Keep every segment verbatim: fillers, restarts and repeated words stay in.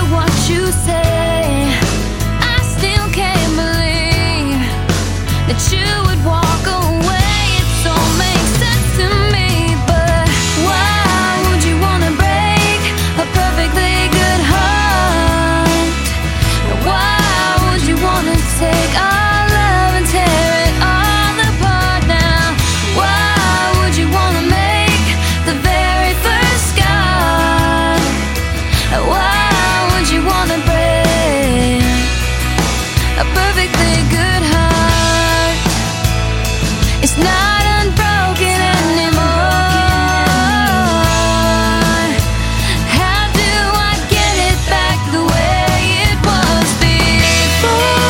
what you say. I still can't believe that you would walk away. It don't make sense to me, but why would you wanna break a perfectly good heart? Why would you wanna take our love and tear it all apart now? Why would you wanna make the very first scar? Why would you wanna break a perfectly good heart? It's not unbroken anymore. How do I get it back the way it was before?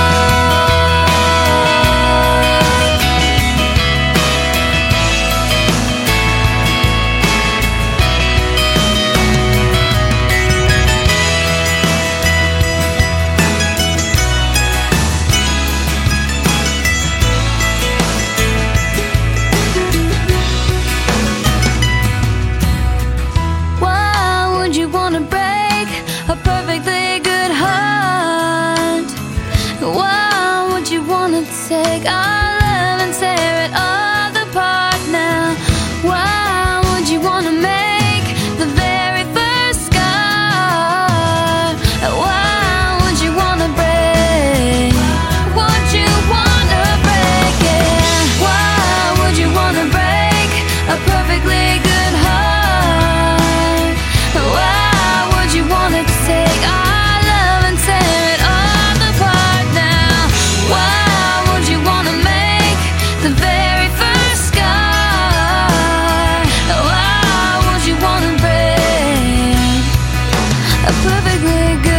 Why would you wanna break a perfectly good heart? Why would you wanna take our love and tear it all apart now? Why would you wanna make the very first scar? Why would you wanna break? Would you wanna break it? Why would you wanna break a perfectly good heart? Why would you wanna take our love and tear it all apart now? Why would you wanna make the very first scar? Why would you wanna break a perfectly good